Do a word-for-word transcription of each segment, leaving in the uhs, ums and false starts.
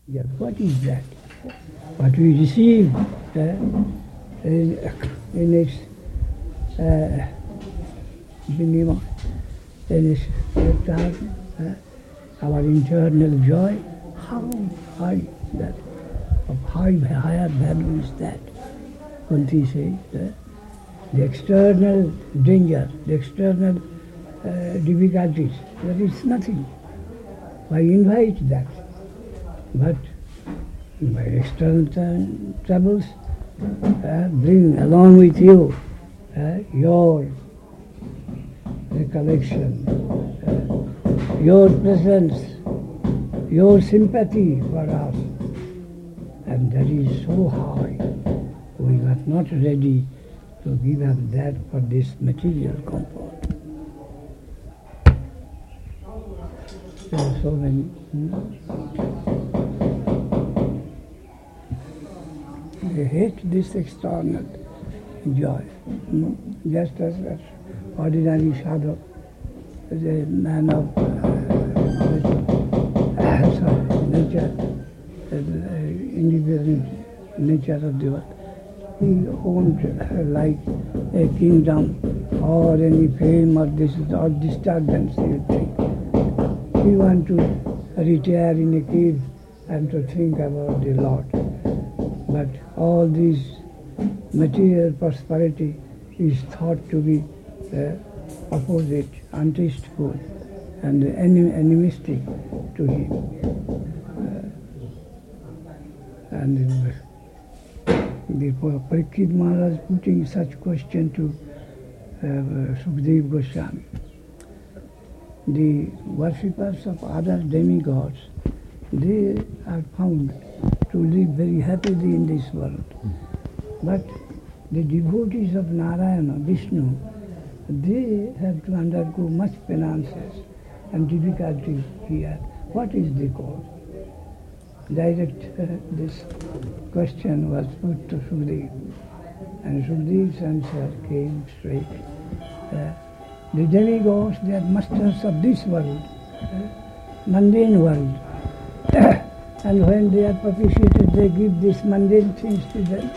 Yeah, what is that? What we receive uh, in, in its uh, minimum, in its return, uh, our internal joy, how high that, of high, higher value is that? Kunti says, uh, the external danger, the external uh, difficulties, that is nothing. Why invite that? But by external uh, troubles, uh, bring along with you uh, your recollection, uh, your presence, your sympathy for us. And that is so high. We are not ready to give up that for this material comfort. There are so many. Hmm? They hate this external joy. Hmm? Just as an ordinary sadhu, the man of uh, sorry, nature, uh, individual nature of the world. He won't uh, like a kingdom or any fame or this or disturbance, he would think. He wants to retire in a cave and to think about the Lord. But all this material prosperity is thought to be uh, opposite, untasteful, and anim- animistic to him. Uh, and uh, Therefore, Parikshit Maharaj putting such question to uh, Sukdev Goswami. The worshippers of other demigods, they are found to live very happily in this world. But the devotees of Narayana, Vishnu, they have to undergo much penances and difficulties here. What is the cause? Direct uh, this question was put to Sukdev, and Sukdev's answer came straight. Uh, the demigods, they are masters of this world, uh, mundane world, and when they are propitiated, they give these mundane things to them.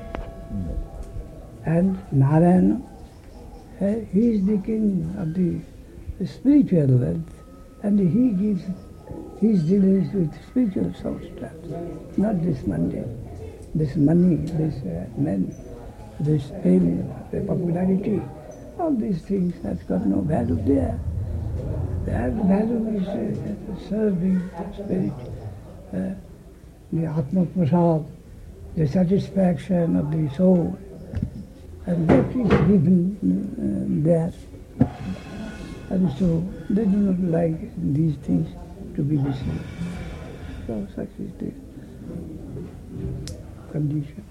And Narayana, uh, he is the king of the, the spiritual world, and he gives his dealings with spiritual substance, not this mundane, this money, this uh, men, this fame, the popularity. All these things have got no value there. Their value is uh, serving the spirit, uh, the Atma Prasad, the satisfaction of the soul, and that is given uh, there. And so they do not like these things to be listened. So such is the condition.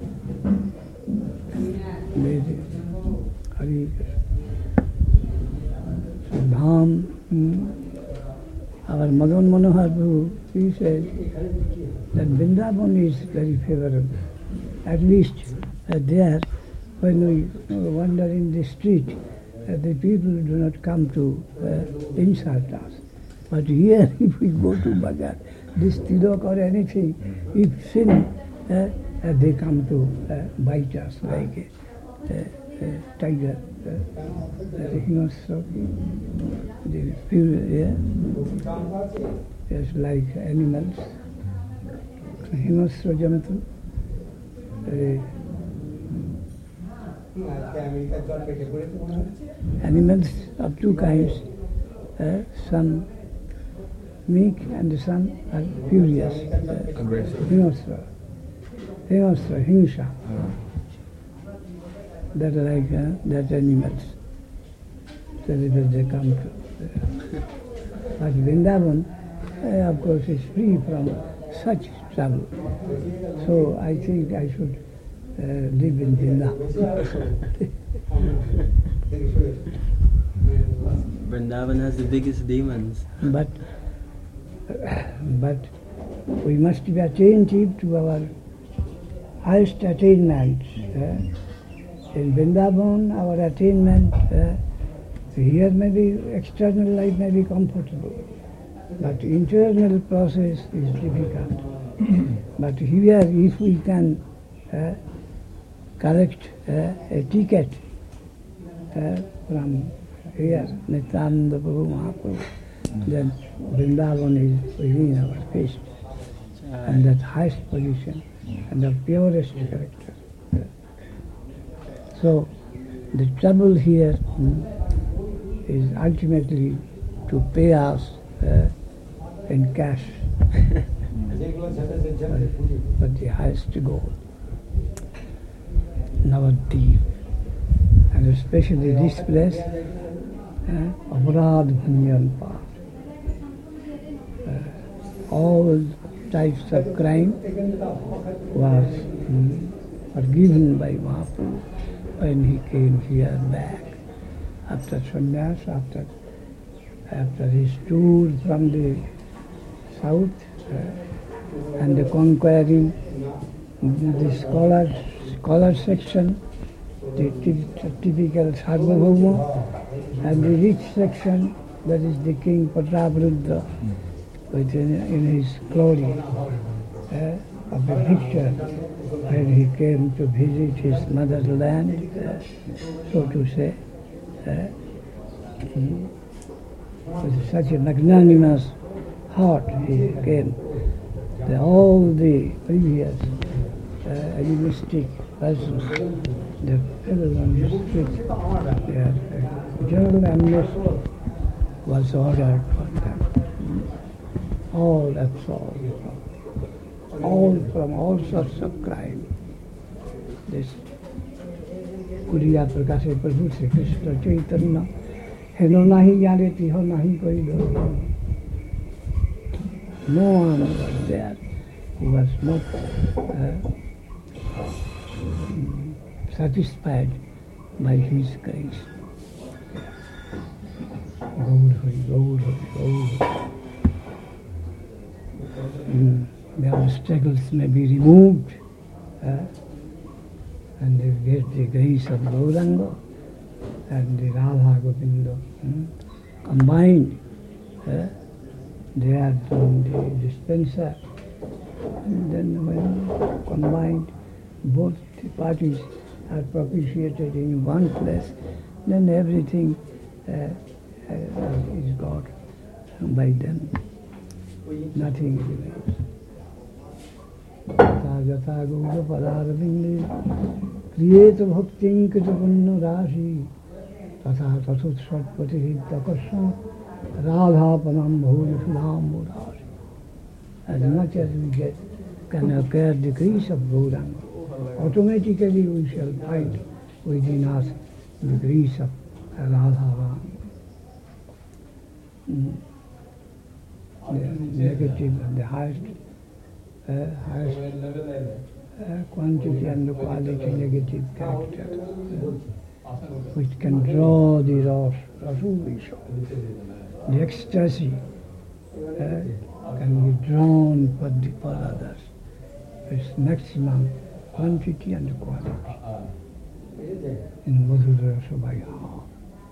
Maybe Hari so Dham, hmm, our Madan Manohar Prabhu, he says that Vrindavan is very favorable. At least uh, there, when we uh, wander in the street, uh, the people do not come to uh, insult us. But here, if we go to Bhagat, this tilak or anything, if sin, uh, uh, they come to uh, bite us like a, a, a tiger, uh, the himasra, the pure, yeah, yes, like animals, himasra jantu. Uh, animals of two kinds, uh, some meek and some are furious. Uh, Aggressive. Himasra. Himasra, Hinsha. Oh. That are like uh, that animals. So that they come to. Uh, but Vrindavan, uh, of course, is free from such trouble. So I think I should uh, live in Vrindavan. Vrindavan has the biggest demons. But But we must be attentive to our highest attainments. Uh, in Vrindavan, our attainment uh, here may be external life may be comfortable, But internal process is difficult. But here, if we can uh, correct uh, etiquette uh, from here, Nityananda Prabhu Mahaprabhu, then Vrindavan is within our fist, and that highest position and the purest character. So the trouble here hmm, is ultimately to pay us uh, in cash. but, but the highest goal. Navadvip. And especially this place, uh, Aparad Bhanjan Path. Uh, all types of crime was mm, forgiven by Mahaprabhu when he came here back after sannyas, after after his tour from the south uh, and the conquering the scholars scholar section, the typical Sarvabhauma, and the rich section, that is the king Prataparudra, with in, in his glory uh, of a picture when he came to visit his motherland, uh, so to say, uh, with such a magnanimous heart he came. The, all the previous uh, animistic persons, the fellow on the street, their uh, general amnesty was ordered for them. All absolved, all from all sorts of crime. This Kuriya Prakashe Prabhu Sri Krishna Chaitanya Heno nahi yare tiho nahi koi do. No one was there who was not uh, satisfied by his grace. Gaur Hari, Gaur Hari, Gaur Hari. Mm, their obstacles may be removed uh, and they get the grace of Gauranga and the Radha Govinda mm, combined. Uh, they are from the dispenser, and then when combined both the parties are propitiated in one place, then everything uh, uh, is got by them. Nothing remains. Jata Gaura Padarabinde Kriyeta Bhaktin Kita Punna Rashi Tatha Tathut Satpati Takasya Radha Panam Bhuri Sudham Murari. As much as we get can acquire the grace of Gauranga, automatically we shall find within us the grace of Radha Ram. Mm. The negative and the highest, uh, highest uh, quantity and the quality negative character, uh, which can draw the Ras, Rasuvisha. The ecstasy uh, can be drawn for, the, for others. It's maximum quantity and quality in Madhura Sabhaya.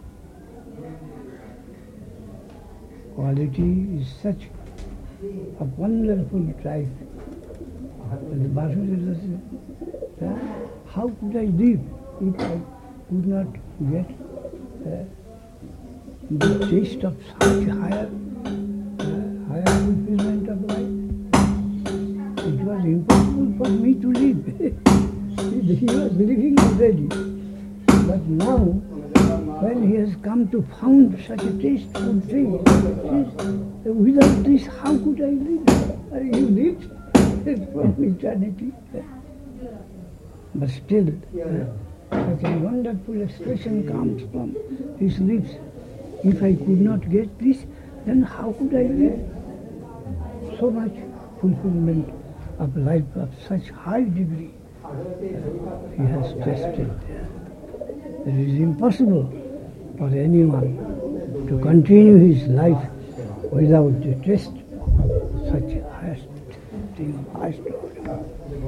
Quality is such a wonderful type. The Vasudeva says, how could I live if I could not get uh, the taste of such higher, uh, higher fulfillment of life? It was impossible for me to live. He was living already. But now, when he has come to found such a tasteful thing, says, without this, how could I live? Uh, you lived from eternity. But still, uh, such a wonderful expression comes from his lips. If I could not get this, then how could I live? So much fulfillment of life of such high degree uh, he has tested there. It is impossible for anyone to continue his life without the test of such a highest thing of highest order.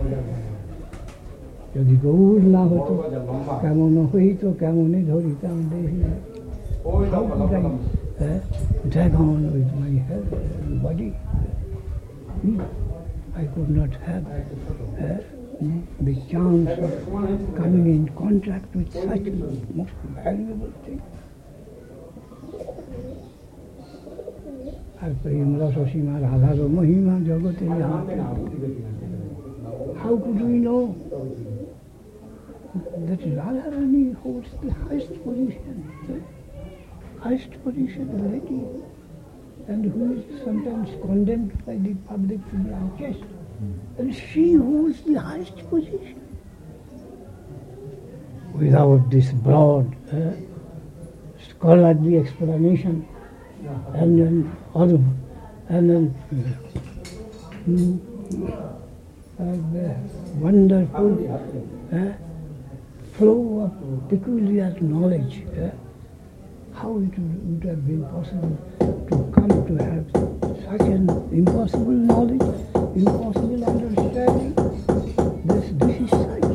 যদি গৌর না হতো কেমন হইতো কেমনে ধরিতাম দেহি. How could I uh, drag on with my health, uh, body. Hmm. I could not have uh, the chance of coming in contact with such most valuable thing. আর প্রেমরা সসীমা রাধার মহিমা জগতে How could we know that Radharani holds the highest position, the highest position, the lady, and who is sometimes condemned by the public to be unchaste, and she holds the highest position. Without this broad uh, scholarly explanation, and then other, and then uh, uh, the wonderful uh, flow of peculiar knowledge, uh, how it would have been possible to come to have such an impossible knowledge, impossible understanding. This, this is such.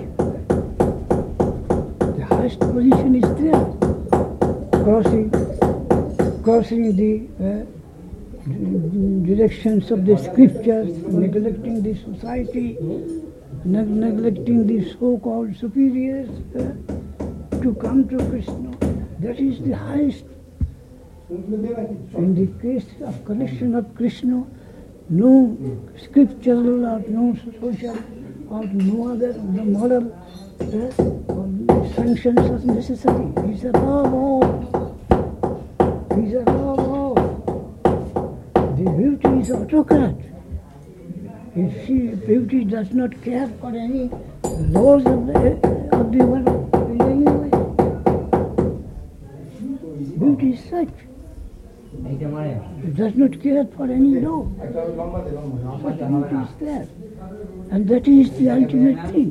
The highest position is there, crossing, crossing the uh, directions of the scriptures, neglecting the society, neg- neglecting the so-called superiors uh, to come to Krishna. That is the highest. In the case of connection of Krishna, no scriptural or no social or no other no moral uh, or sanctions are necessary. He is above all. He is above all. The beauty is autocrat. If she, beauty does not care for any laws of the, of the world in any way. Beauty is such. It does not care for any law. Such beauty is there. And that is the ultimate thing.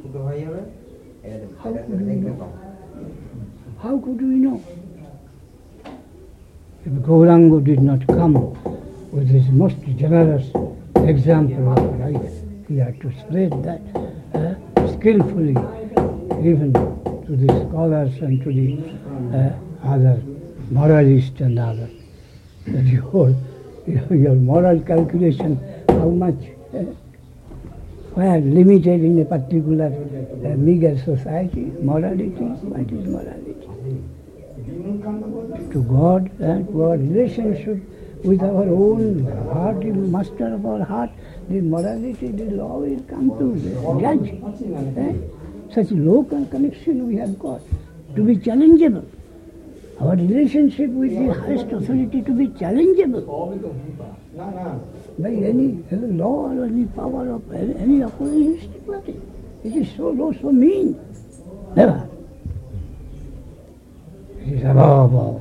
How could we know? How could we know? If Gauranga did not come with his most generous example of life, he had to spread that uh, skillfully even to the scholars and to the uh, other moralists and others. That your, your moral calculation, how much, uh, where limited in a particular uh, meager society, morality, what is morality? To God and to our relationship with our own heart, the master of our heart, the morality, the law will come to judge. Eh? Such local connection we have got to be challengeable. Our relationship with the highest authority to be challengeable by any law or any power of any opposition party. It is so low, so mean. Never. It is above all.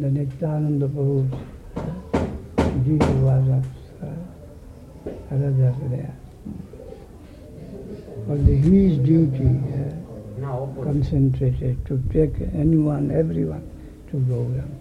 Nityananda Prabhu, Jesus was of uh, another there. For the, his duty uh, concentrated to take anyone, everyone to Gauranga.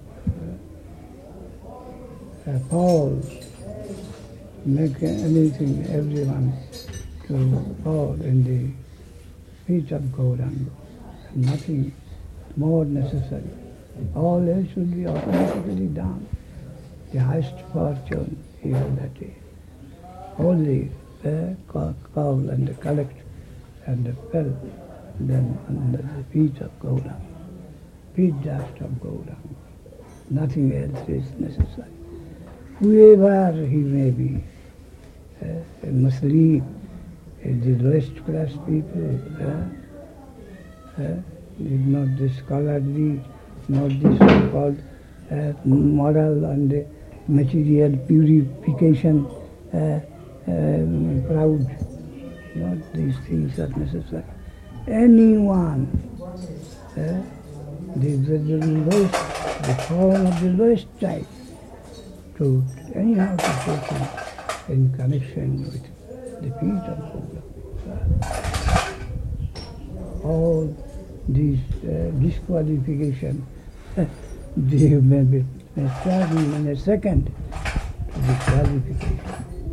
Uh, uh, Paul, make anything, everyone to fall in the feet of Gauranga. Nothing more necessary. All else should be automatically done. The highest fortune is that is. Only the call and the collect and the fell, then under the feet of Gauranga, feet dust of Gauranga. Nothing else is necessary. Whoever he may be, uh, a Muslim, uh, the lowest class people, uh, uh, not the scholarly, not the so-called uh, moral and material purification uh, um, proud. Not these things are necessary. Anyone, uh, the, the, the lowest, the form of the lowest type, to anyhow to take him in connection with the feet of Buddha. Uh, all these uh, disqualification, they may be starting in a second to disqualification.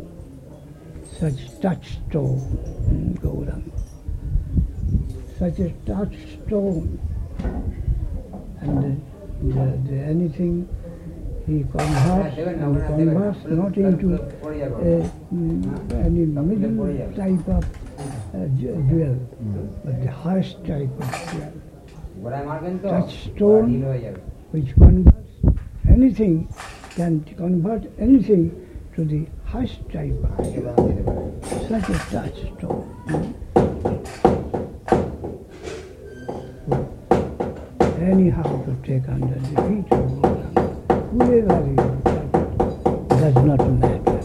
Such touchstone in Gauranga, such a touchstone, and the, the, the anything he converts, and he converts not into a, mm, any middle type of uh, jewel, but the highest type of jewel. Touchstone which converts anything, can convert anything to the highest type of jewel. Such a touchstone. Anyhow to take under the feet of Gauranga, whoever you are, does not matter.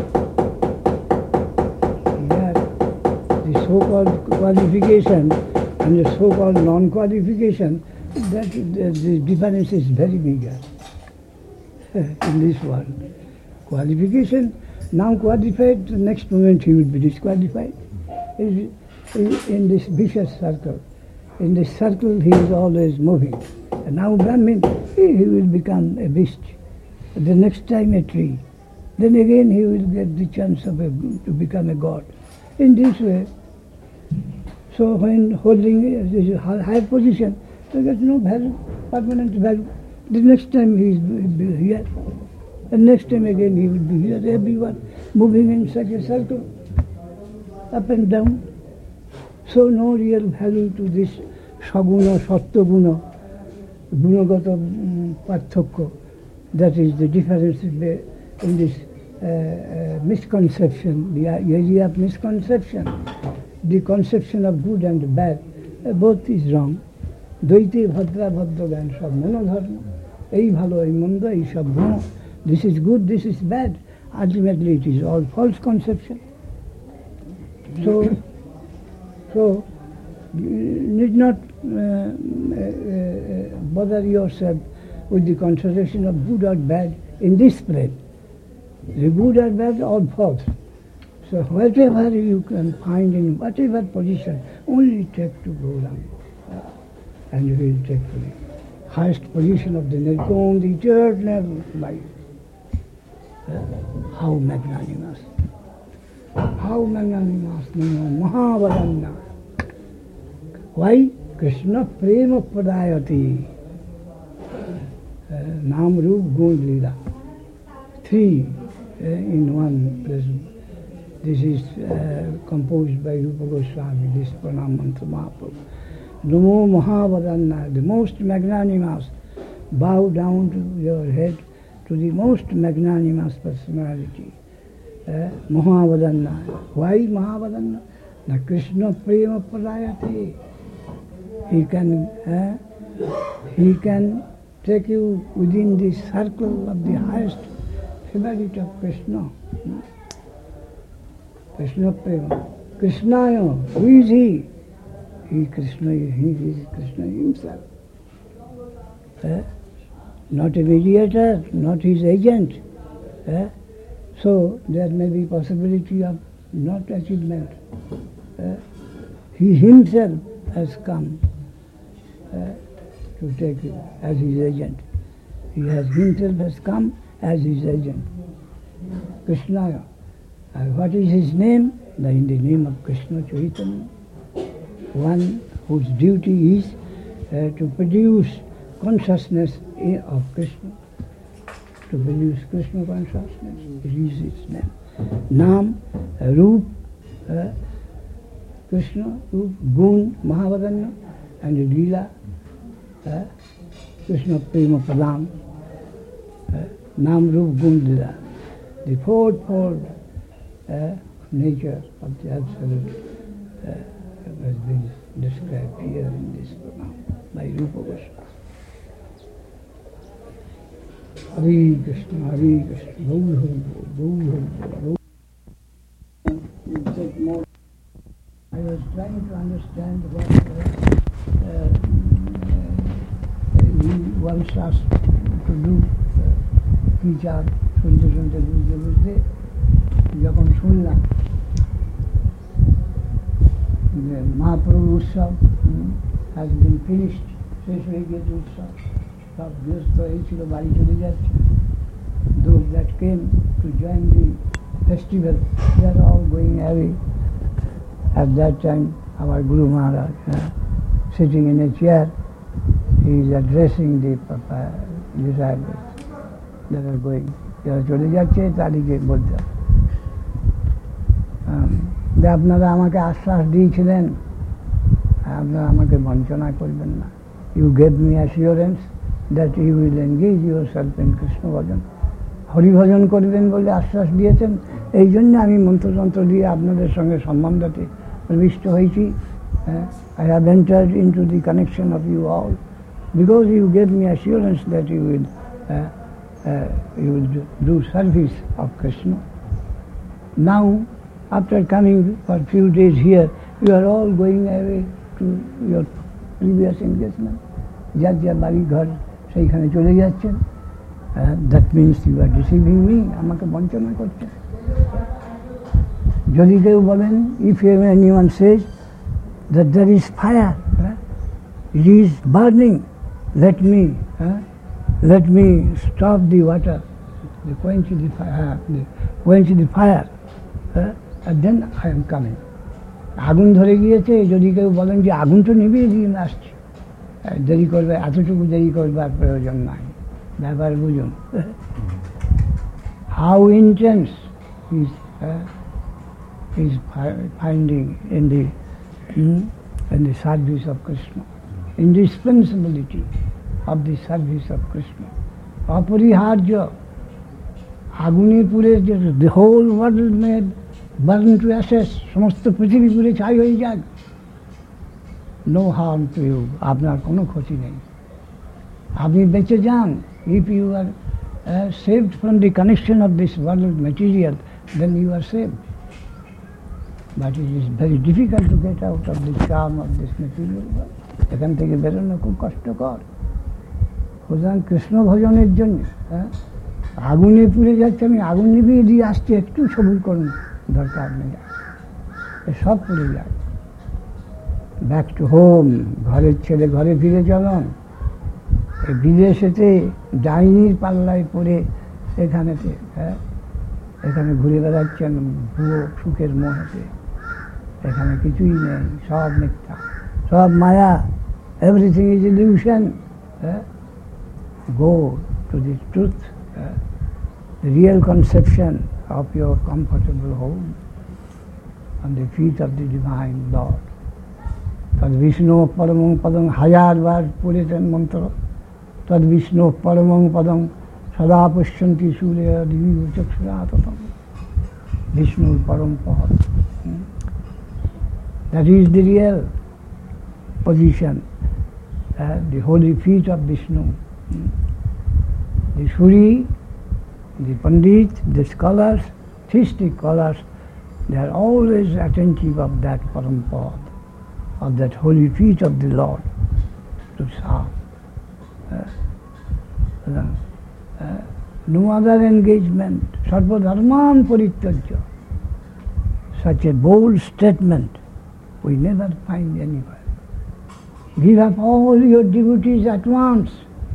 Here, the so-called qualification and the so-called non-qualification, that the, the difference is very bigger in this world. Qualification, now qualified, the next moment he will be disqualified. Is in this vicious circle. In this circle he is always moving. And now Brahmin, he, he will become a beast. The next time a tree. Then again he will get the chance of a, to become a god. In this way, so when holding this higher position, there is no value, permanent value. The next time he will be here. The next time again he will be here. Everyone moving in such a circle, up and down. So no real value to this saguna, sattva-guna, gunagata parthakya. That is the difference in this uh, uh, misconception, the area of misconception. The conception of good and bad, uh, both is wrong. Dvaite bhadra bhadra gan sab monodharma. Ei bhalo, ei manda, ei sab guno. This is good, this is bad. Ultimately it is all false conception. So, so you need not uh, uh, uh, bother yourself with the consideration of good or bad in this plane. The good or bad, all false. So whatever you can find in whatever position, only take to Gauranga, uh, and you will take to the highest position of the Nirguna, the eternal life. Uh, how magnanimous! How magnanimous! Mahavadanna. Why? Krishna prema pradayati. Nam Rup Gun Lila. Three uh, in one present. This is uh, composed by Rupa Goswami, this Pranam Mantra Mahaprabhu. Namo Mahavadanna, the most magnanimous. Bow down to your head to the most magnanimous personality. Uh, Mahavadanna. Why Mahavadanna? Na Krishna prema pradayati. He can, uh, he can take you within the circle of the highest favorite of Krishna. Krishna prema. Krishnaya, who is he? He Krishna, he is Krishna himself. Uh, not a mediator, not his agent. Eh? So there may be possibility of not achievement. Eh? He himself has come eh, to take it as his agent. He has himself has come as his agent. Krishna. And what is his name? The, in the name of Krishna Chaitanya. One whose duty is uh, to produce consciousness of Krishna. To produce Krishna consciousness. It is its name. Nam, Roop, uh, Krishna, Roop, Gun, Mahavadanya, and Leela, uh, Krishna Prema Padam, uh, Nam, Roop, Gun, Leela. The fourfold uh, nature of the Absolute uh, has been described here in this program by Rupa Goswami. Hare Krishna, Hare Krishna, Gaur Hari, Gaur Hari, Gaur take more. I was trying to understand what uh, uh, he wants us to do. Teacher, শুনতে শুনতে বুঝতে বুঝতে যখন শুনলাম যে মহাপ্রভু উৎসব has been finished, শেষ হয়ে গিয়েছে উৎসব, সব ব্যস্ত এই ছিল, বাড়ি চলে যাচ্ছে. Those that came to join the festival, they are all going away. At that time, our Guru Maharaj, uh, sitting in a chair, he is addressing the uh, disciples that are going. যারা চলে যাচ্ছে তাদেরকে বলতে আপনারা আমাকে আশ্বাস দিয়েছিলেন, আপনারা আমাকে বঞ্চনা করবেন না. You gave me assurance that you will engage yourself in Krishna bhajan. হরিভজন করবেন বলে আশ্বাস দিয়েছেন, এই জন্য আমি মন্ত্রতন্ত্র দিয়ে আপনাদের সঙ্গে সম্বন্ধতে প্রবিষ্ট হয়েছি. I have entered into the connection of you all because you gave me assurance that you will Uh, you will do, do service of Krishna. Now, after coming for a few days here, you are all going away to your previous engagement. যার যার বাড়ি ঘর সেইখানে চলে যাচ্ছেন. That means you are deceiving me. আমাকে বঞ্চনা করছেন. যদি কেউ বলেন, if anyone says that there is fire, it is burning, let me uh, let me stop the water, the quench the fire, the quench the fire, uh, and then I am coming. আগুন ধরে গিয়েছে, যদি কেউ বলেন যে আগুন তো নিভিয়ে দিয়ে আসছে, দেরি করবে, এতটুকু দেরি করবার প্রয়োজন নাই, ব্যাপার বুঝুন. How intense is uh, is finding in the hmm, in the service of Krishna, indispensability of the service of Krishna. অপরিহার্য, আগুনে পুড়ে যে the whole world may burn to ashes, সমস্ত পৃথিবী পুড়ে ছাই হয়ে যাক, no harm to you, আপনার কোনো ক্ষতি নেই, আপনি বেঁচে যান. If you are uh, saved from the connection of this world material, then you are saved. But it is very difficult to get out of the charm of this material world. এখান থেকে বেরোনো খুব কষ্টকর. সুতরাং কৃষ্ণ ভজনের জন্য আগুনে পুড়ে যাচ্ছে, আমি আগুন নিভিয়ে দিয়ে আসছি, একটু সবুর করুন, দরকার নেই, সব পুড়ে যায়. ব্যাক টু হোম, ঘরের ছেলে ঘরে ফিরে চলুন. এই বিদেশেতে ডাইনির পাল্লায় পড়ে এখানেতে হ্যাঁ এখানে ঘুরে বেড়াচ্ছেন ভুয়ো সুখের মোহতে. এখানে কিছুই নেই, সব মিথ্যা, সব মায়া, everything is illusion. Go to the truth, uh, the real conception of your comfortable home on the feet of the divine Lord. Tad Vishnu Paramang Padam, হাজার বার পড়েছেন মন্ত্র. Tad Vishnu Paramang Padam সদা পশ্যন্তি সূর্য দিবি চক্ষুরাততম. Vishnu Param Pad. That is the real position, uh, the holy feet of Vishnu. The Shuri, the Pandit, the scholars, theistic scholars, they are always attentive of that Parampad, of that holy feet of the Lord to serve. Uh, uh, no other engagement, sarva dharman parityajya. Such a bold statement we never find anywhere. Give up all your devotees at once.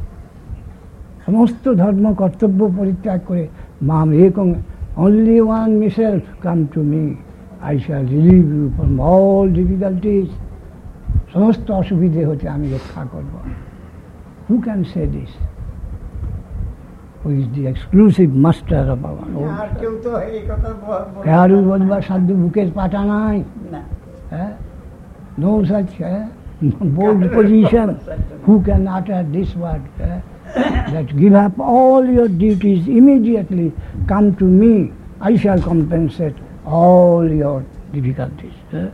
সমস্ত ধর্ম কর্তব্য পরিত্যাগ করে মাম একং, only one myself, come to me, I shall relieve you from all difficulties. সমস্ত অসুবিধে হতে আমি রক্ষা করব। Who can say this? Who is the exclusive master of our own? আর কেউ তো এই কথা বলে কারু বলবার সাধ্য বুকের পাটা নাই। না। Eh? No such eh? bold position. Who can utter this word? Eh? That give up all your duties immediately, come to me, I shall compensate all your difficulties. Eh?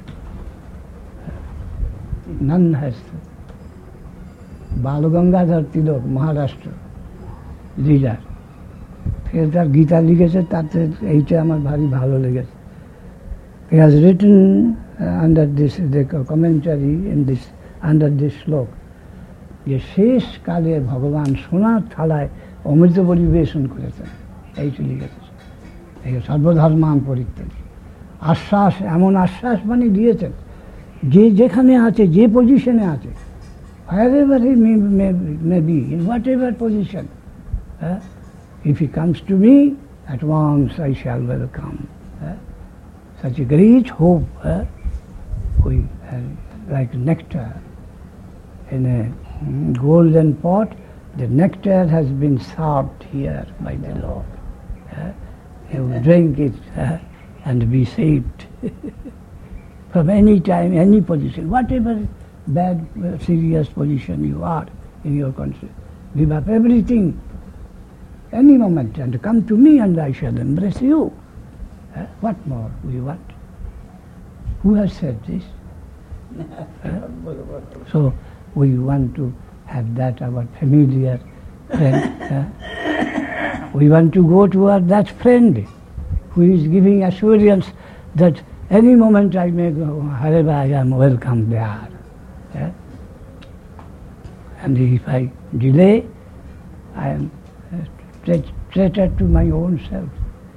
None has. Balagangadhar Tilak, Maharashtra, leader. সে তার গীতা লিখেছে, তাতে এইটা আমার ভারী ভালো লেগেছে। He has written uh, under this the commentary in this under this শ্লোক যে শেষ কালে ভগবান সোনার থালায় অমৃত পরিবেশন করেছেন, এইটা লিখেছে। এই সর্বধর্মান পরিত্যাগী আশ্বাস, এমন আশ্বাস মানে দিয়েছেন যে যেখানে আছে, যে পজিশনে আছে, wherever he may, may, may be, in whatever position, uh, if he comes to me, at once I shall welcome. Uh, such a great hope, uh, we, uh, like nectar in a golden pot, the nectar has been served here by the Lord. Uh, you drink it uh, and be saved from any time, any position, whatever bad, uh, serious position you are in your country. Give up everything, any moment, and come to me and I shall embrace you. Uh, what more do you want? Who has said this? Uh, so we want to have that our familiar friend. Uh, we want to go toward that friend who is giving assurance that any moment I may go, wherever I am welcome there. Uh, and if I delay, I am uh, traitor to my own self.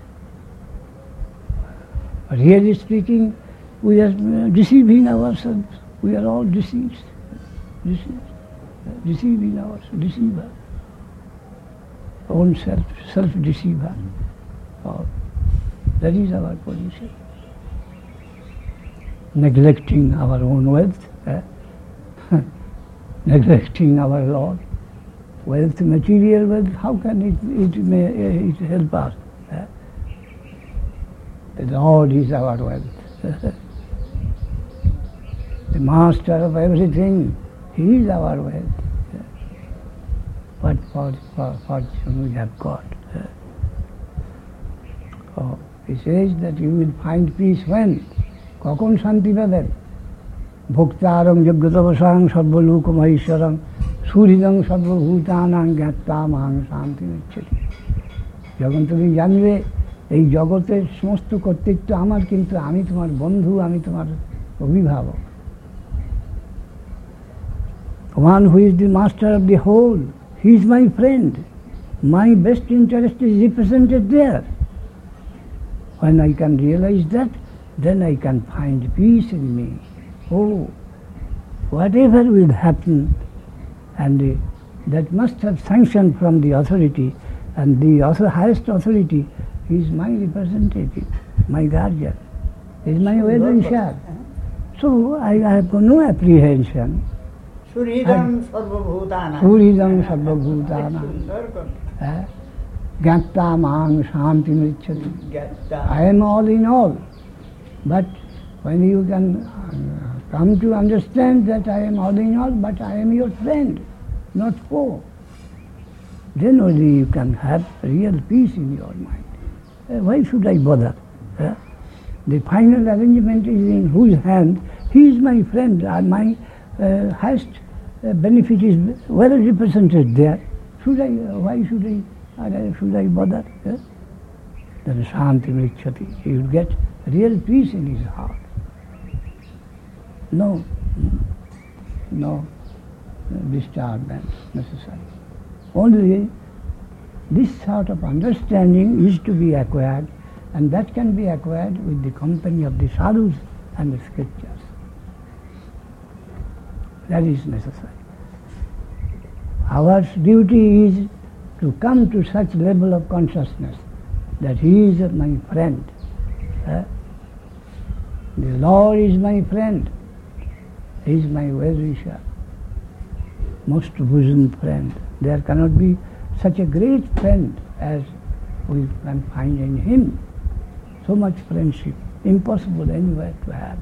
Really speaking, we are uh, deceiving ourselves. We are all deceived. Deceived. Uh, deceiving ourselves. Deceiver. Own self. Self-deceiver. Oh, that is our position. Neglecting our own wealth. Eh? Neglecting our Lord. Wealth, material wealth, how can it, it, may, it help us? Eh? The Lord is our wealth. The master of everything, he is our wealth. What fortune we have got. Oh, he says that you will find peace when? কখন শান্তি পাবেন? ভোক্তারং যজ্ঞতপসাং সর্বলোকমহেশ্বরং সুহৃদং সর্বভূতানাং জ্ঞাত্বা মাং শান্তি নিচ্ছতি। যখন তুমি জানবে এই জগতের সমস্ত কর্তৃত্ব আমার, কিন্তু আমি তোমার বন্ধু, আমি তোমার অভিভাবক। One who is the master of the whole, he is my friend. My best interest is represented there. When I can realize that, then I can find peace in me. Oh, whatever will happen, and uh, that must have sanction from the authority, and the author, highest authority is my representative, my guardian, is my well-wisher. So I, I have no apprehension. সুহৃদং সর্বভূতানাং। সুহৃদং সর্বভূতানাং। জ্ঞাত্বা মাং শান্তি নিচ্ছতি। I am all in all. But when you can uh, come to understand that I am all in all, but I am your friend, not foe, then only you can have real peace in your mind. Uh, why should I bother? Uh, the final arrangement is in whose hand? He is my friend. Uh, my uh, highest uh, benefit is well represented there. Should I? Uh, why should I? Uh, should I bother? Uh? Then shanti mrichati. He will get real peace in his heart. No, no disturbance necessary. Only This sort of understanding is to be acquired, and that can be acquired with the company of the sadhus and the scriptures. That is necessary. Our duty is to come to such level of consciousness that he is my friend. Eh? The Lord is my friend. He is my well-wisher, most bosom friend. There cannot be such a great friend as we can find in him. So much friendship, impossible anywhere to have.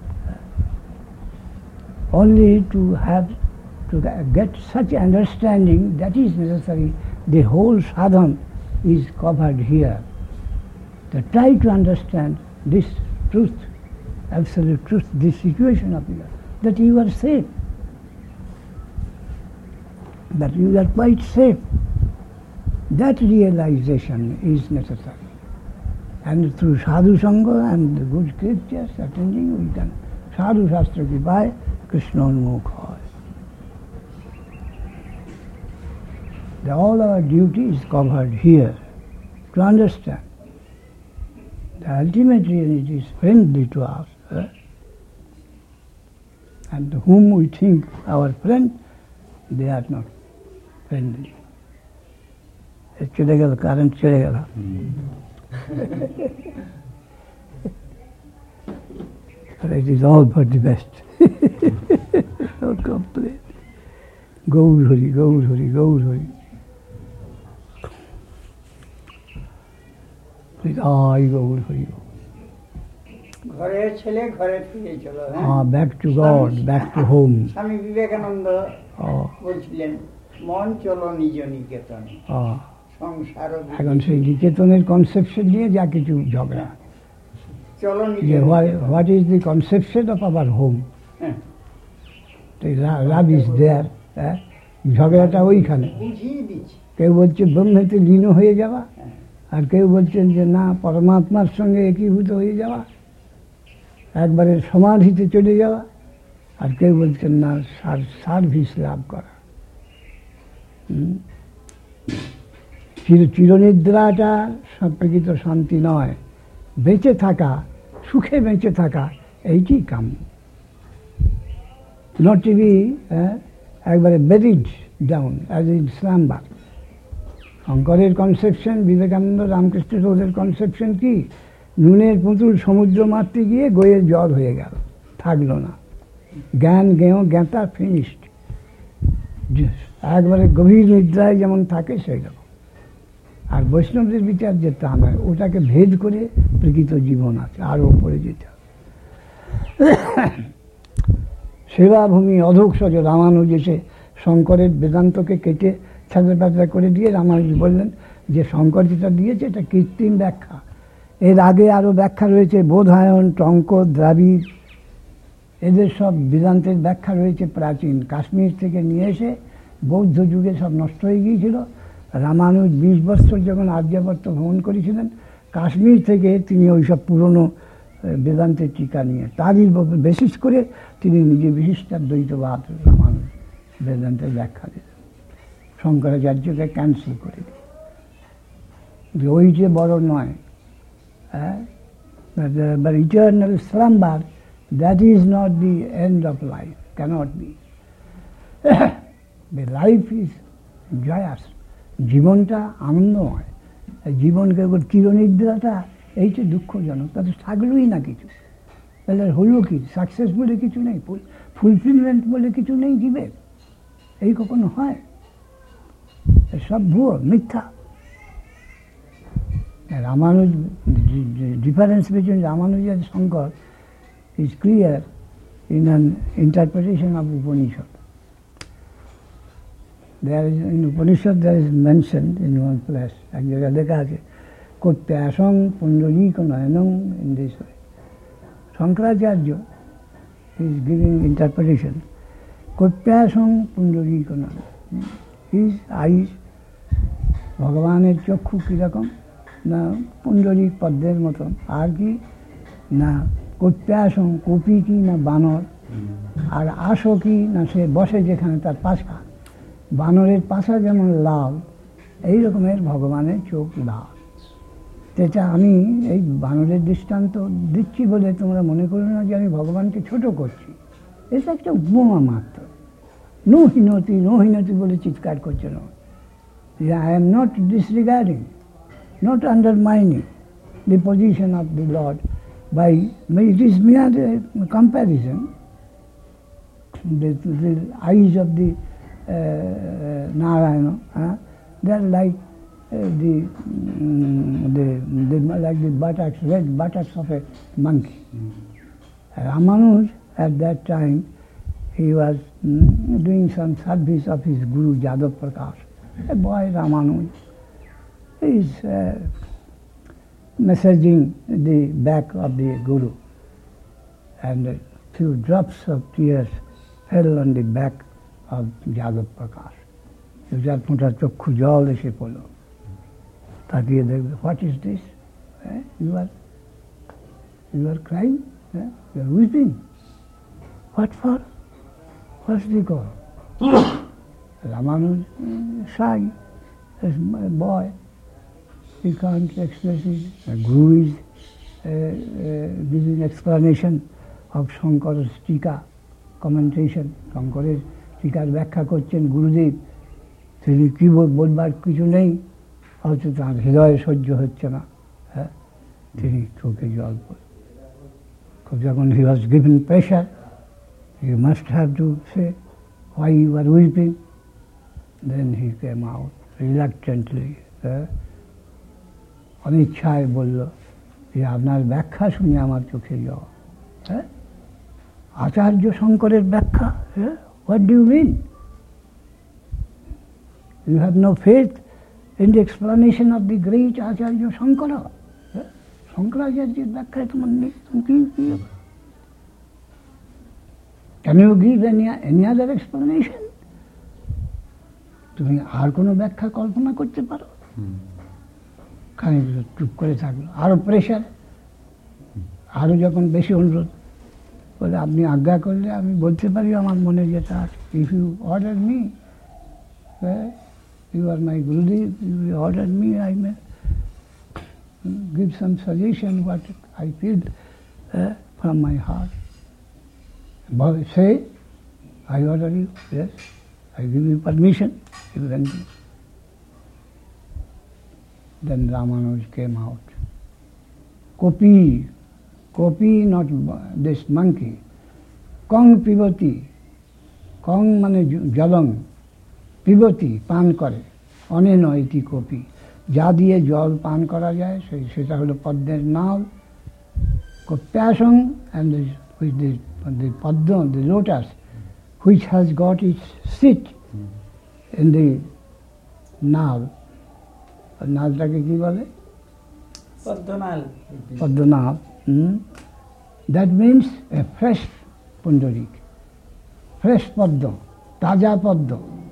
Uh, only to have, to get such understanding, that is necessary. The whole sadhana is covered here. To try to understand this truth, absolute truth, this situation of yours, that you are safe, that you are quite safe. That realization is necessary. And through sadhu sangha and the good scriptures attending, we can sadhu shastra ki bhai Krishna unmukh hoy. All our duty is covered here to understand. The ultimate reality is friendly to us. Eh? And to whom we think our friend, they are not friendly. चले गया कारण चले गया but it is all for the best. No complaint. Gaur Hari, Gaur Hari, Gaur Hari. Please, I Gaur Hari. ঘরের ছেলে ঘরে ফিরে চলো। Ah, back to God, back to home. Swami Vivekananda বলছিলেন, মন চলো নিজ নিকেতনে। Ah. এখন সেই নিকেতনের কনসেপশন নিয়ে যা কিছু ঝগড়া। What is the conception of our home? Love is there. ঝগড়াটা ওইখানে। কেউ বলছে ব্রহ্মেতে লীন হয়ে যাওয়া, আর কেউ বলছেন যে না পরমাত্মার সঙ্গে একীভূত হয়ে যাওয়া, একবারে সমাধিতে চলে যাওয়া, আর কেউ বলছেন না সার্ভিস লাভ করা। চির চিরনিদ্রাটা প্রকৃত শান্তি নয়, বেঁচে থাকা, সুখে বেঁচে থাকা, এইটি কাম্য। নট টু বি একবারে buried down as in slumber. শঙ্করের কনসেপশন, বিবেকানন্দ রামকৃষ্ণ ওদের কনসেপশন কি? নুনের পুতুল সমুদ্র মারতে গিয়ে গইয়ে জল হয়ে গেল, থাকলো না। জ্ঞান জ্ঞেয় জ্ঞাতা ফিনিশড। একবারে গভীর নিদ্রায় যেমন থাকে সেই রকম। আর বৈষ্ণবদের বিচার যে তা নয়, ওটাকে ভেদ করে প্রকৃত জীবন আছে, আরও ওপরে যেতে হবে। সেবাভূমি অধোক্ষজ রামানুজ এসে শঙ্করের বেদান্তকে কেটে ছাঁচা পাচা করে দিয়ে রামানুজ বললেন যে শঙ্কর যেটা দিয়েছে এটা কৃত্রিম ব্যাখ্যা। এর আগে আরও ব্যাখ্যা রয়েছে, বোধায়ন, টঙ্ক, দ্রাবিড়, এদের সব বেদান্তের ব্যাখ্যা রয়েছে প্রাচীন। কাশ্মীর থেকে নিয়ে এসে বৌদ্ধ যুগে সব নষ্ট হয়ে গিয়েছিল। রামানুজ বিশ বছর যখন আর্যাবর্ত ভ্রমণ করেছিলেন, কাশ্মীর থেকে তিনি ওইসব পুরনো বেদান্তের টিকা নিয়ে তারই বেসিস করে তিনি নিজে বিশিষ্টাদ্বৈতবাদ রামানুজ বেদান্তের ব্যাখ্যা দিলেন, শঙ্করাচার্যকে ক্যান্সেল করে দিলেন। ওই যে বড় নয়, হ্যাঁ, but eternal slumber, that is not the end of life, cannot be. The life is joyous. জীবনটা আনন্দময়। জীবনকে চিরনিদ্রাটা এইটা দুঃখজনক, তাতে থাকলোই না কিছু। তাহলে হলো কি? সাকসেস বলে কিছু নেই, ফুলফিলমেন্ট বলে কিছু নেই জীবের। এই কখনো হয়? সব ভুয়ো, মিথ্যা। Ramanuja, difference between Ramanuja and Shankar is clear in an interpretation of Upanishad. There is, in Upanishad there is mentioned in one place, এক জায়গায় লেখা আছে, কোত্যাসং পুণ্ডরীক নয়নং, in this way. Shankaracharya is giving interpretation. কোত্যাসং পুণ্ডরীক নয়নং, his eyes, ভগবানের চক্ষু কীরকম না পুণ্ডরীক পদ্মের মতন। আর কি না কোত্যাসং, কপি কি না বানর, আর আশো কি না সে বসে যেখানে তার পাশা। বানরের পাশা যেমন লাল, এই রকমের ভগবানের চোখ লাল। এটা আমি এই বানরের দৃষ্টান্ত দিচ্ছি বলে তোমরা মনে করো না যে আমি ভগবানকে ছোট করছি। এটা একটা উপমা মাত্র। নো হীনতি নো হীনতি বলে চিৎকার করছে না। I am not disregarding, not undermining the position of the Lord by, it is mere uh, comparison. The, the eyes of the uh, Narayana, uh, they are like uh, the, um, the, the like the buttocks, red buttocks of a monkey. Mm. Ramanuj at that time he was um, doing some service of his Guru Jadav Prakash. A boy Ramanuj is uh, messaging the back of the Guru, and a few drops of tears fell on the back of Jadav Prakash. Jagat Mota chokhu jol eshe polo. Takiye dekhbe, what is this? Eh? You are, you are crying? Eh? You are weeping? What for? What's the cause? Ramanuj, shy, as a boy. He can't express it. The Guru is uh, uh, giving explanation of Shankar's tika, commentation. Shankareর টিকার ব্যাখ্যা করছেন গুরুদেব। তিনি কি বলবার কিছু নেই, হয়তো তার হৃদয়ে সহ্য হচ্ছে না। হ্যাঁ, তিনি চোখে জল পড়ে। যখন he was given pressure, you must have to say why you are weeping. Then he came out reluctantly. Uh, অনিচ্ছায় বলল যে আপনার ব্যাখ্যা শুনে আমার চোখে জল। হ্যাঁ, আচার্য শঙ্করের ব্যাখ্যা? হ্যাঁ, what do you mean? You have no faith in the explanation of the great Acharya Shankar. শঙ্করাচার্যের ব্যাখ্যায় তোমার নেই, তুমি কি can you give any any other explanation? তুমি আর কোনো ব্যাখ্যা কল্পনা করতে পারো? খানিক চুপ করে থাকলো। আরো প্রেশার, আরো যখন বেশি অনুরোধ বলে আপনি আজ্ঞা করলে আমি বলতে পারি আমার মনে যেটা আছে। If you order me, you are my Gurudev, you order me, I may give some suggestion what I feel uh, from my heart. But say, I order you, yes, I give you permission, you can do. Then Ramanuj came out. Kopi, Kopi, not this monkey. Kong pivoti. Kong mane jalong. Pivoti, pan kore. Oneno iti kopi. যা দিয়ে জল পান করা যায় সেটা হলো পদ্মের নাল। Kopyasam and the, with the, the Padma, the lotus, which has got its seat in the নাল। নালটাকে কি বলে? পদ্মনাল। পদ্মনাল। That means a fresh pundarik, fresh পদ্ম, তাজা পদ্ম।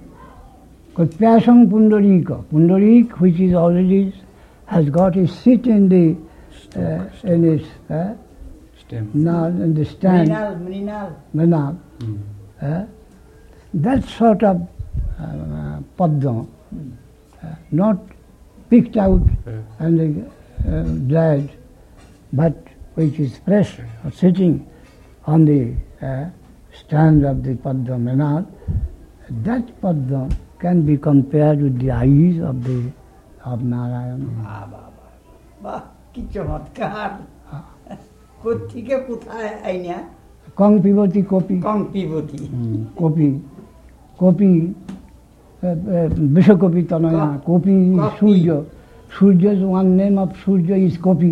Kopyasam pundarika, pundarik which is already has got its seat in the uh, in its uh, stem, now in the stand. Mrinal, mrinal. Mrinal. Mm. Uh, that sort of uh, padma, uh, not picked out yeah. and uh, dried, but which is fresh, uh, sitting on the uh, stand of the padma mrinal. That padma can be compared with the eyes of the of Narayana. বাহ বাহ বাহ, কি চমৎকার! কোত্থেকে কোথায় আইনা? Kong pivoti kopi. Kong পিবতী। Kopi, kopi, Vishakopi Tanaya. Kopi is Surya. Surya's one name of Surya is Kopi.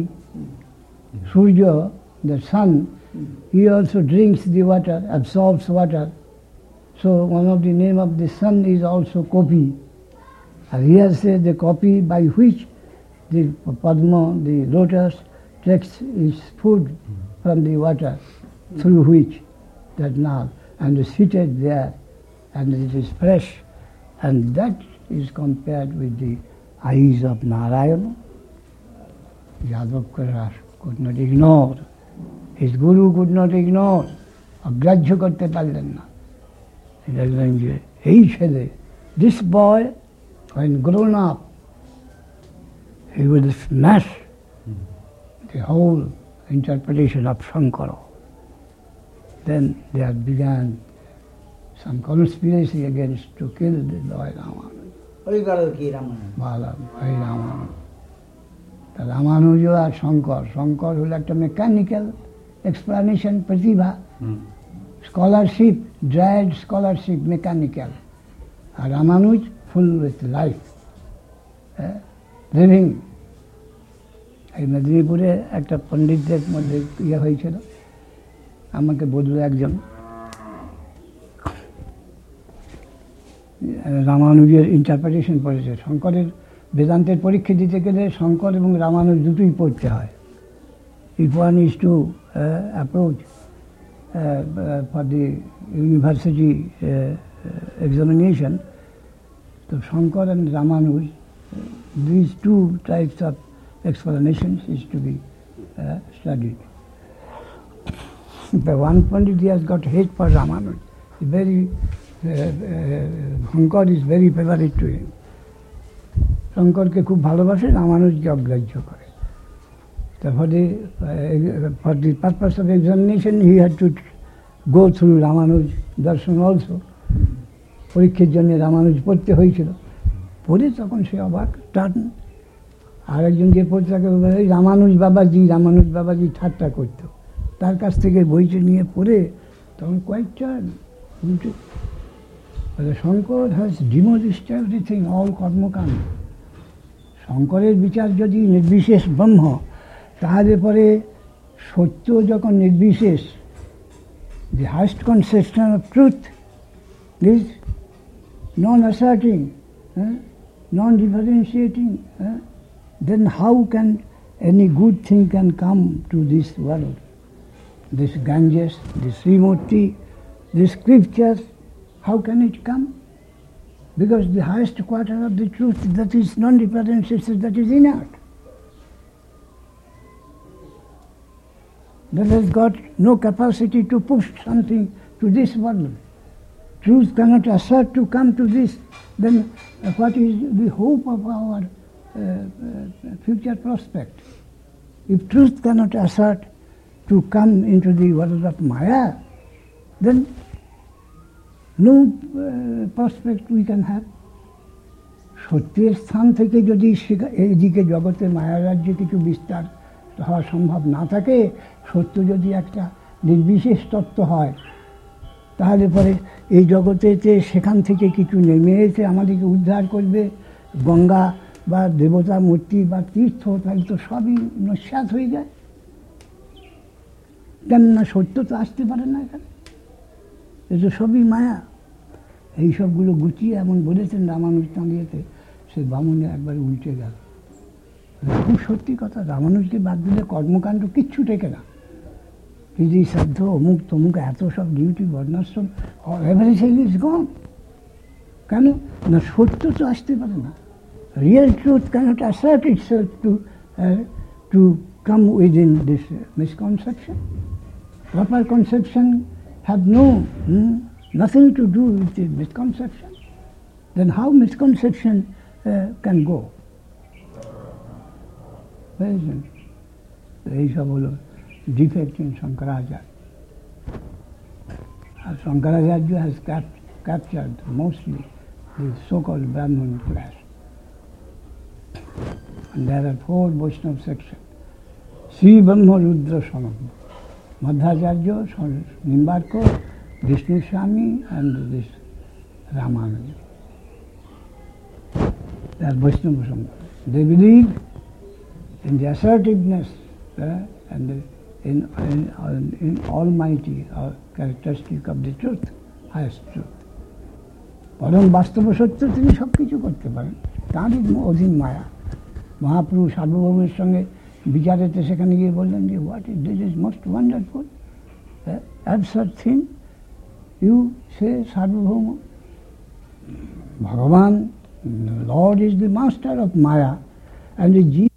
Surya, the sun, he also drinks the water, absorbs water. So one of the name of the sun is also Kopi. And here says the Kopi by which the Padma, the lotus, takes its food from the water, through which that now, and is seated there, and it is fresh, and that is compared with the eyes of Narayana. Jadav could not ignore, his Guru could not ignore, অগ্রাহ্য করতে পারলেন না। দেখলেন যে এই ছেলে, this boy when grown up, he will smash the whole interpretation of Shankara. Then there began some conspiracy against to kill the Lord Ramanuja. Bala, Bhai Ramanuja. The Ramanuja আর শঙ্কর শঙ্কর হলো একটা মেকানিক্যাল এক্সপ্লানেশন প্রতিভা, scholarship, dried scholarship, mechanical. আর Ramanuja full with life, living. এই মেদিনীপুরে একটা পণ্ডিতদের মধ্যে ইয়ে হয়েছিল, আমাকে বলল একজন রামানুজের ইন্টারপ্রিটেশন পড়েছে। শঙ্করের বেদান্তের পরীক্ষা দিতে গেলে শঙ্কর এবং রামানুজ দুটোই পড়তে হয়। If one is to approach for the university examination, তো Shankar and Ramanuja, this two types of explanations is to be uh, studied. The one Pandit he has got hate for Ramanuj. Very, Shankar uh, uh, is very favorite to him. শঙ্করকে খুব ভালোবাসে, রামানুজকে অগ্রাহ্য করে। For the, uh, for the purpose of examination he had to go through Ramanuj darshan also. পরীক্ষার জন্য রামানুজ পড়তে হয়েছিল। পড়ে তখন সে অবাক, টার্ন। আর একজন যে পড়তে থাকে রামানুজ বাবাজি, রামানুজ বাবাজি ঠাট্টা করত। তার কাছ থেকে বইটা নিয়ে পড়ে তখন কয়েকটা উল্টে, Shankar has demolished everything, all karmakanda. শঙ্করের বিচার যদি নির্বিশেষ ব্রহ্ম, তাহলে পরে সত্য যখন নির্বিশেষ, the highest conception of truth is non asserting, non differentiating, then how can any good thing can come to this world? This Ganges, this Srimurti, this scriptures, how can it come? Because the highest quarter of the truth, that is non-differentiation, that is inert. That has got no capacity to push something to this world. Truth cannot assert to come to this. Then uh, what is the hope of our Uh, uh, future prospect? If truth cannot assert to come into the world of Maya, then no uh, prospect we can have. সত্যের স্থান থেকে যদি এইদিকে জগতে মায়ার রাজ্যে কিছু বিস্তার হওয়া সম্ভব না থাকে, সত্য যদি একটা নির্বিশেষ তত্ত্ব হয়, তাহলে পরে এই জগতেতে সেখান থেকে কিছু নেমে এসে আমাদেরকে উদ্ধার করবে। গঙ্গা বা দেবতা মূর্তি বা তীর্থ, তাহলে তো সবই নস্যাৎ হয়ে যায়। কেননা সত্য তো আসতে পারে না এখানে, এ তো সবই মায়া। এই সবগুলো গুছিয়ে এমন বলেছেন রামানুজ চাঁদিয়েতে, সে বামুনে একবার উল্টে গেল। খুব সত্যি কথা, রামানুজকে বাদ দিলে কর্মকাণ্ড কিচ্ছু টেকে না। যদি শ্রাদ্ধ অমুক তমুক এত সব ডিউটি বর্ণাশ্রম, এভারিথিং ইজ গন। কেন না সত্য তো আসতে পারে না। Real truth cannot assert itself to uh, to come within this uh, misconception. Proper conception have no hmm, nothing to do with the misconception. Then how misconception uh, can go? এই সব হলো ডিফেক্ট ইন শঙ্করাচার্য। আর Shankaracharya has capt, captured mostly the so-called Brahmin class. And there are four Vaishnava sections. Sri Brahma Rudra Sanatana, Madhacharya, Nimbarka, Vishnu Swami, and this Ramanuja. They are Vaishnava Sanatana. They believe in the assertiveness uh, and the, in, in, in almighty uh, characteristic of the truth, highest truth. পরম বাস্তব সত্য তিনি সব কিছু করতে পারেন, তাঁরই অধীন মায়া। মহাপ্রভু সার্বভৌমের সঙ্গে বিচারেতে সেখানে গিয়ে বললেন যে what is this is most wonderful absurd thing you say Sarvabhauma. Bhagavan lord is the master of maya and